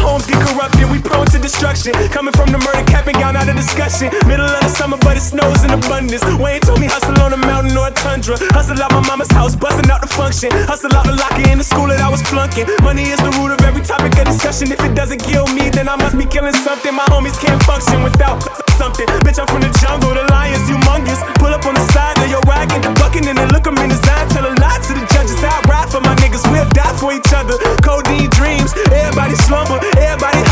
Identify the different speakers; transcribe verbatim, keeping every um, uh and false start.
Speaker 1: homes get corrupted, we prone to destruction. Coming from the murder cap and gown out of discussion. Middle of the summer, but it snows in abundance. Wayne told me hustle on a mountain or a tundra. Hustle out my mama's house, busting out the function. Hustle out the locker in the school that I was flunking. Money is the root of every topic of discussion. If it doesn't kill me, then I must be killing something. My homies can't function without something. Bitch, I'm from the jungle, the lion's humongous. Pull up on the side of your wagon, bucking and then look 'em in his eye. Tell a lie to the judges. I ride for my niggas, we'll die for each other. Codeine dreams, everybody slumber, everybody